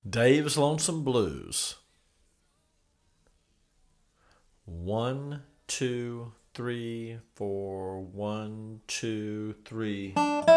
Dave's Lonesome Blues. 1, 2, 3, 4. 1, 2, 3.